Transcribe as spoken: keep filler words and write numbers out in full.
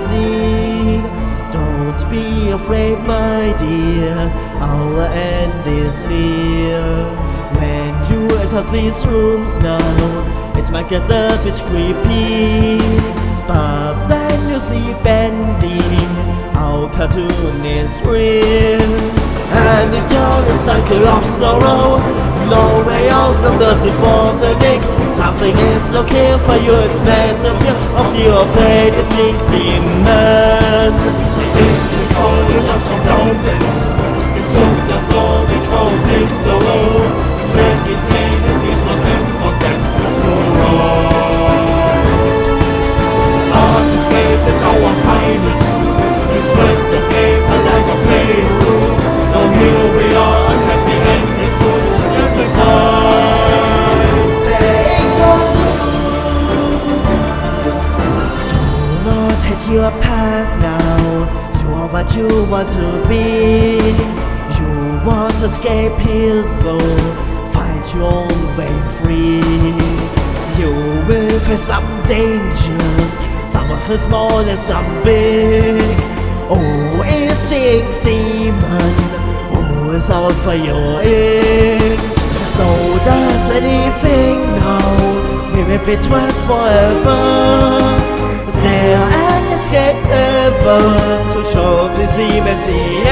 succeed. Don't be afraid, my dear, our end is near. When you enter these rooms now, it might get a bit creepy, but then you see Bendy, our cartoon is real. And in your cycle of sorrow, no way out, no mercy for the gig. Something is looking for you, it's fans of you, of your fate, it means being man. It is calling us from broken. It took us all control, things so low. When it came, it feels was important, it's so wrong. Art is brave, the our fighting. We spread the paper like a playroom. Now here we are, unhappy and it's full, just a time. Take your do not hate your past now. You are what you want to be. You want to escape here, so find your own way free. You will face some dangers, some of them small and some big. Oh, it's the demon, oh, it's all for your ink. So does anything now, we will be trapped forever. Is there an escape ever to show this empty